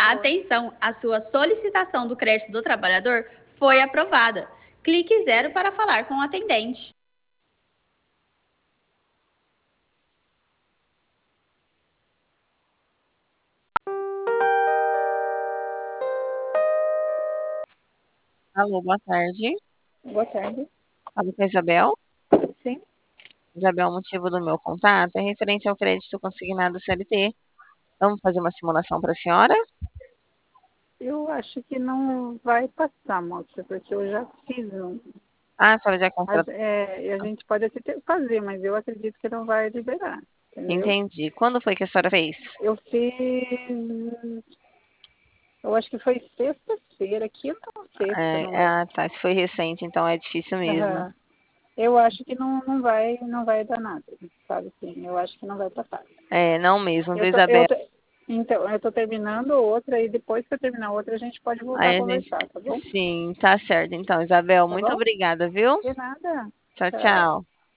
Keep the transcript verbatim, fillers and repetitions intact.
Atenção, a sua solicitação do crédito do trabalhador foi aprovada. Clique zero para falar com o atendente. Alô, boa tarde. Boa tarde. Falo com a Isabel. Sim. Isabel, o motivo do meu contato é referente ao crédito consignado C L T. Vamos fazer uma simulação para a senhora? Eu acho que não vai passar, moça, porque eu já fiz um. Ah, a senhora já Mas, contratou. é, e a gente pode até ter- fazer, mas eu acredito que não vai liberar, entendeu? Entendi. Quando foi que a senhora fez? Eu fiz, eu acho que foi sexta-feira, quinta ou sexta, não É, lembro. ah, tá. Se foi recente, então é difícil mesmo. Aham. Eu acho que não, não vai, não vai dar nada, sabe assim? Eu acho que não vai passar. É, não mesmo, viu, Eu tô, eu Isabel? tô, então, eu tô terminando outra e depois que eu terminar outra a gente pode voltar a Aí a gente... conversar, tá bom? Sim, tá certo. Então, Isabel, Tá muito bom? obrigada, viu? De nada. Tchau, Tchau. tchau.